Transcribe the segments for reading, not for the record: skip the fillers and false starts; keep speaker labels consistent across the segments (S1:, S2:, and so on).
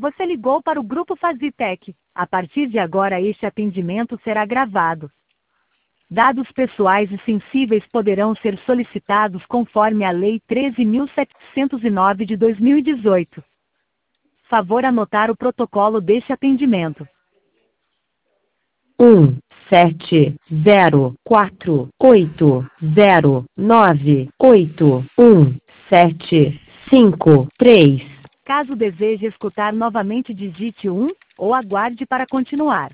S1: Você ligou para o Grupo Fazitec. A partir de agora, este atendimento será gravado. Dados pessoais e sensíveis poderão ser solicitados conforme a Lei 13.709 de 2018. Favor anotar o protocolo deste atendimento.
S2: 1704809817553.
S1: Caso deseje escutar novamente, digite 1 ou aguarde para continuar.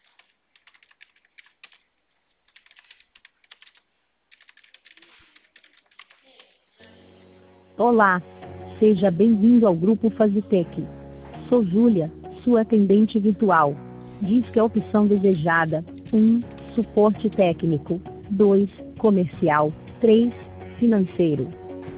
S3: Olá, seja bem-vindo ao Grupo Fazitec. Sou Júlia, sua atendente virtual. Disque a opção desejada: 1. Suporte técnico. 2. Comercial. 3. Financeiro.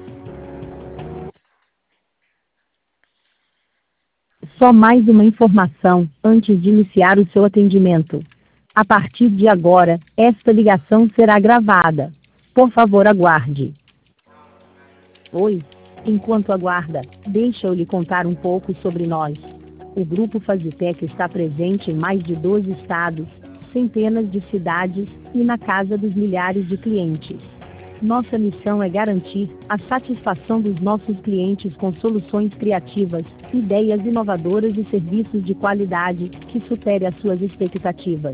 S3: Só mais uma informação antes de iniciar o seu atendimento. A partir de agora, esta ligação será gravada. Por favor, aguarde. Oi, enquanto aguarda, deixa eu lhe contar um pouco sobre nós. O Grupo Fazitec está presente em mais de 12 estados, centenas de cidades e na casa dos milhares de clientes. Nossa missão é garantir a satisfação dos nossos clientes com soluções criativas, ideias inovadoras e serviços de qualidade que superem as suas expectativas.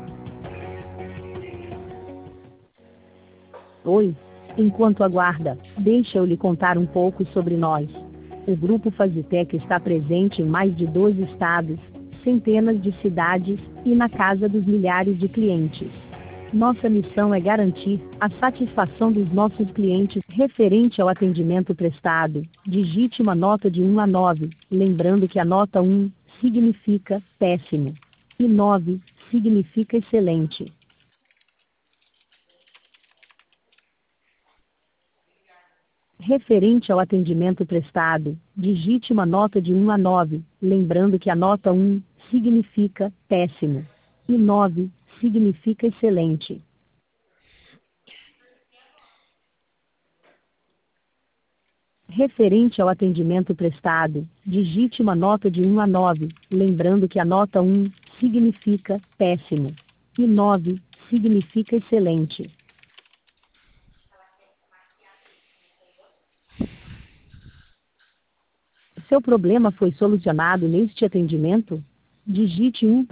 S3: Oi, enquanto aguarda, deixa eu lhe contar um pouco sobre nós. O Grupo Fazitec está presente em mais de 12 estados, centenas de cidades e na casa dos milhares de clientes. Nossa missão é garantir a satisfação dos nossos clientes referente ao atendimento prestado. Digite uma nota de 1 a 9, lembrando que a nota 1 significa péssimo e 9 significa excelente. Referente ao atendimento prestado, digite uma nota de 1 a 9, lembrando que a nota 1 significa péssimo e 9 significa excelente. Referente ao atendimento prestado, digite uma nota de 1 a 9, lembrando que a nota 1 significa péssimo e 9 significa excelente. Seu problema foi solucionado neste atendimento? Digite 1